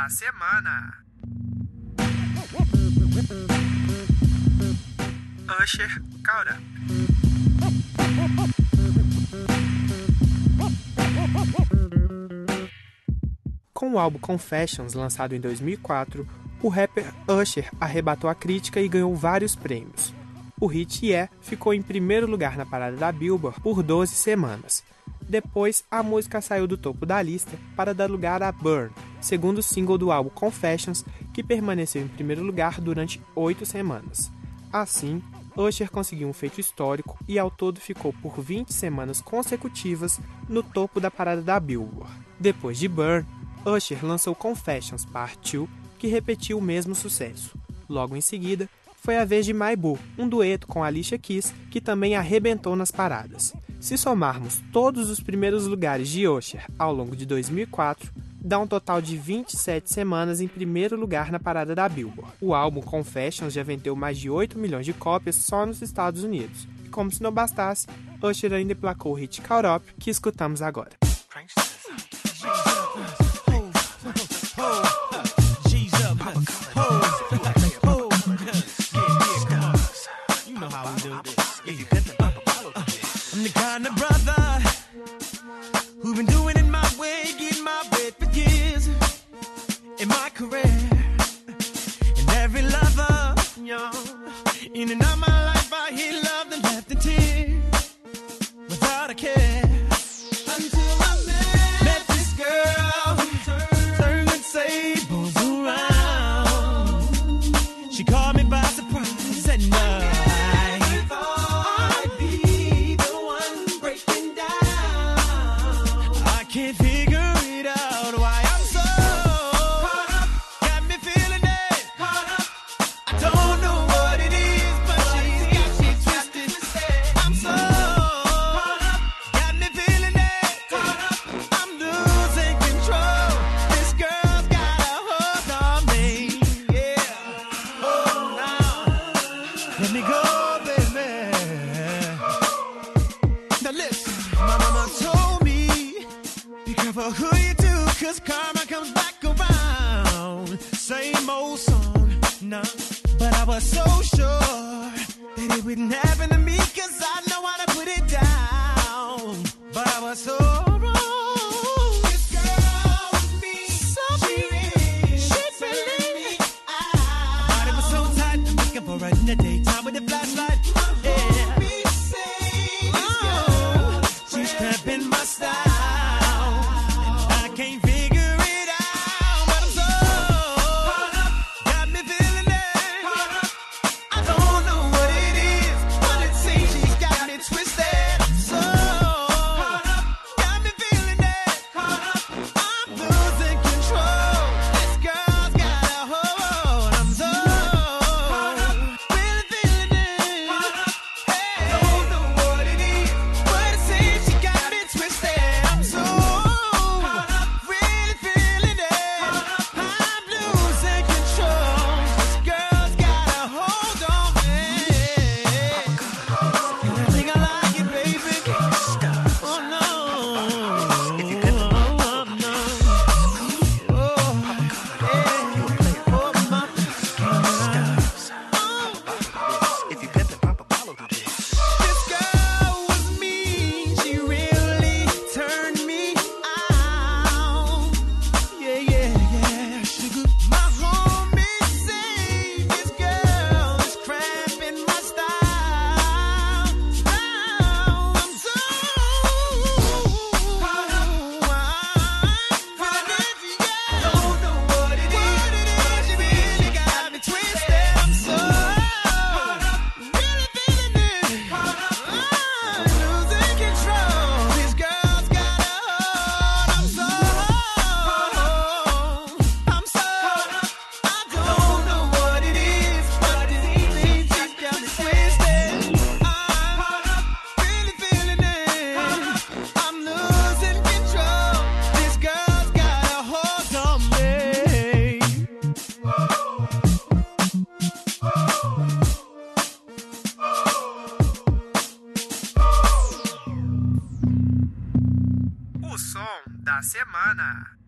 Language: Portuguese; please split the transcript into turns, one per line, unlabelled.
da semana. Usher Caught Up. Com o álbum Confessions, lançado em 2004, o rapper Usher arrebatou a crítica e ganhou vários prêmios. O hit Yeah ficou em primeiro lugar na parada da Billboard por 12 semanas. Depois, a música saiu do topo da lista para dar lugar a Burn, segundo single do álbum Confessions, que permaneceu em primeiro lugar durante 8 semanas. Assim, Usher conseguiu um feito histórico e ao todo ficou por 20 semanas consecutivas no topo da parada da Billboard. Depois de Burn, Usher lançou Confessions Part 2, que repetiu o mesmo sucesso. Logo em seguida, foi a vez de My Boo, um dueto com Alicia Keys, que também arrebentou nas paradas. Se somarmos todos os primeiros lugares de Usher ao longo de 2004, dá um total de 27 semanas em primeiro lugar na parada da Billboard. O álbum Confessions já vendeu mais de 8 milhões de cópias só nos Estados Unidos. E como se não bastasse, Usher ainda emplacou o hit Caught Up, que escutamos agora.
I'm the kind of brother who've been doing it my way, getting my bread for years in my career. And every lover, in and out my life, I hear love and left in tears without a care. Until I met this girl, turned and tables around. She caught me by surprise at night. Can't figure it out why I'm so caught up. Got me feeling it. Caught up. I don't know what it is, but she's got me twisted. I'm so caught up. Got me feeling it. Caught up. I'm losing control. This girl's got a hold on me. Yeah. Oh, now let me go, baby. Now listen, my mama told me, be careful who you do, cause karma comes back around. Same old song, nah. But I was so sure that it wouldn't happen to me, cause I know how to put it down. But I was so wrong. This girl with me, so she really my body was so tight, I'm looking for her in the daytime with a flashlight. Yeah. Oh, she's cramping my style. Can't figure it out, but I'm so caught up. Got me feeling it. Caught up. I don't know what it is, but it seems she's got me twisted. So caught up. Got me feeling it. Caught up. I'm losing control. This girl's got a hold. I'm so caught up. Really feeling it. Caught up. Hey. I don't know what it is, but it seems she got me twisted. I'm so
O som da semana.